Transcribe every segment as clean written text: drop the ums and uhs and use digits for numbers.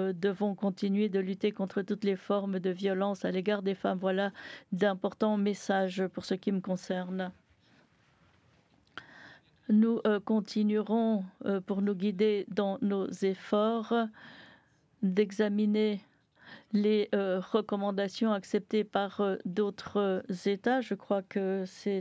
devons continuer de lutter contre toutes les formes de violence à l'égard des femmes. Voilà d'importants messages pour ce qui me concerne. Nous continuerons pour nous guider dans nos efforts d'examiner les recommandations acceptées par d'autres États. Je crois que c'est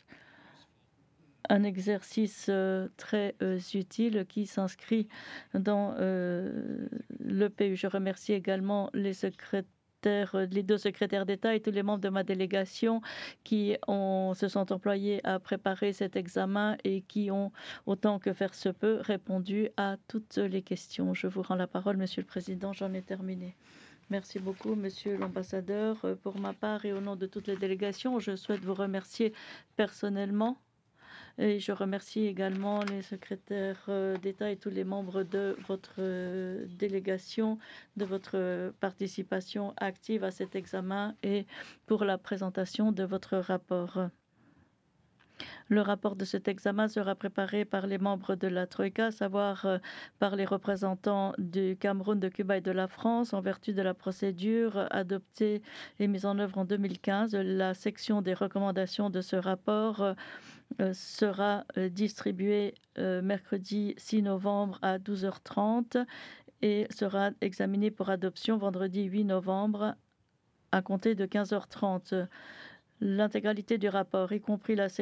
un exercice très utile qui s'inscrit dans le pays. Je remercie également les deux secrétaires d'État et tous les membres de ma délégation se sont employés à préparer cet examen et qui ont, autant que faire se peut, répondu à toutes les questions. Je vous rends la parole, Monsieur le Président. J'en ai terminé. Merci beaucoup, Monsieur l'ambassadeur. Pour ma part et au nom de toutes les délégations, je souhaite vous remercier personnellement. Et je remercie également les secrétaires d'État et tous les membres de votre délégation de votre participation active à cet examen et pour la présentation de votre rapport. Le rapport de cet examen sera préparé par les membres de la Troïka, à savoir par les représentants du Cameroun, de Cuba et de la France, en vertu de la procédure adoptée et mise en œuvre en 2015. La section des recommandations de ce rapport sera distribuée mercredi 6 novembre à 12h30 et sera examinée pour adoption vendredi 8 novembre à compter de 15h30. L'intégralité du rapport, y compris la section